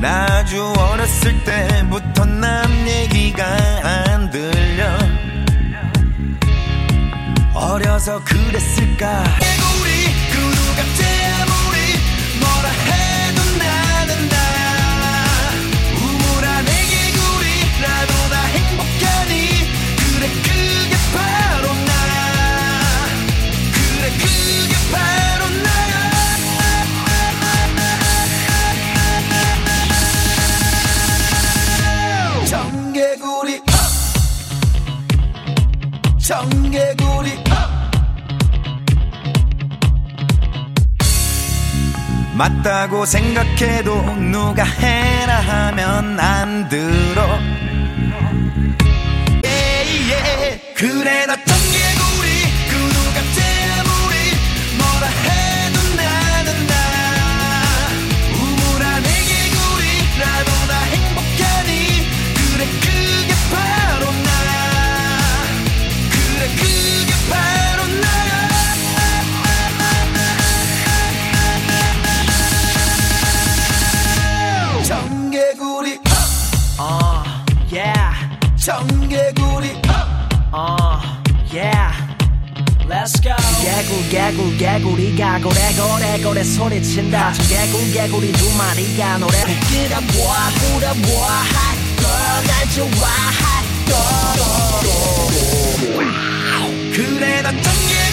나 아주 어렸을 때부터 남 얘기가 안 들려. 어려서 그랬을까. 개구리 그 누가 아무리 뭐라 해도 나는 나야. 우물안 내 개구리라도 나 행복하니. 그래 그게 바로 나야. 그래 그게 바로 나야. 청개구리 청개구리 맞다고 생각해도 누가 해라 하면 안 들어. 그래 나 청개구리 그 누가 아무리 뭐라 해도 나는 나야. 우물안 내 개구리라도 나 행복하니. 그래 그게 바로 나야. 그래 그게 바로 나야. 청개구리 yeah. 청개구리 yeah. Let's go. 개구리가 고래고래 소리친다. 개구리 두 마리가 노래 꾸려보아 핫걸 날 좋아할 걸. 그래 나 청개구리